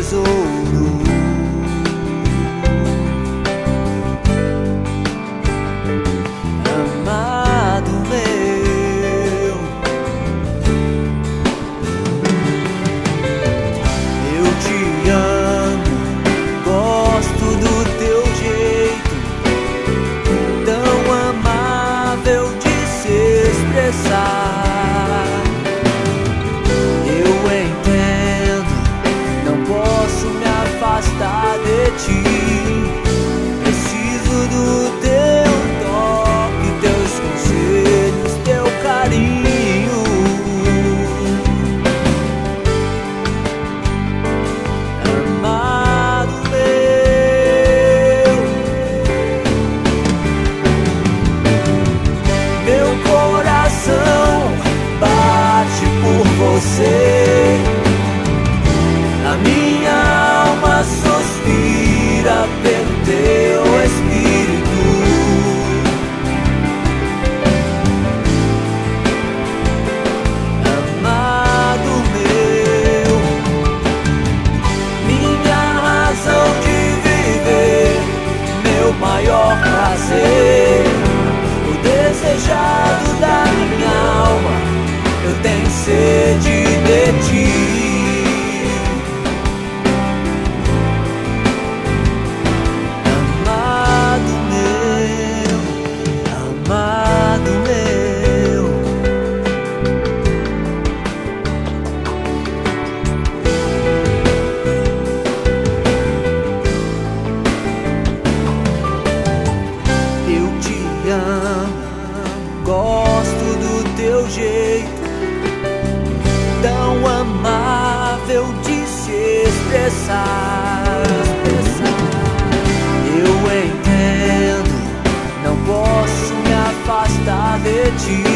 tesouro. Amado meu, eu te amo, gosto do teu jeito tão amável de se expressar. Eu entendo, não posso me afastar de ti. Preciso do teu toque, teus conselhos, teu carinho. Amado meu coração bate por você, a minha alma suspira pelo teu espírito. Amado meu, minha razão de viver, meu maior prazer, o desejado da minha alma, eu tenho sede de ti. Amado meu, eu te amo, gosto do teu jeito tão amável de se expressar. Eu entendo, não posso me afastar de ti.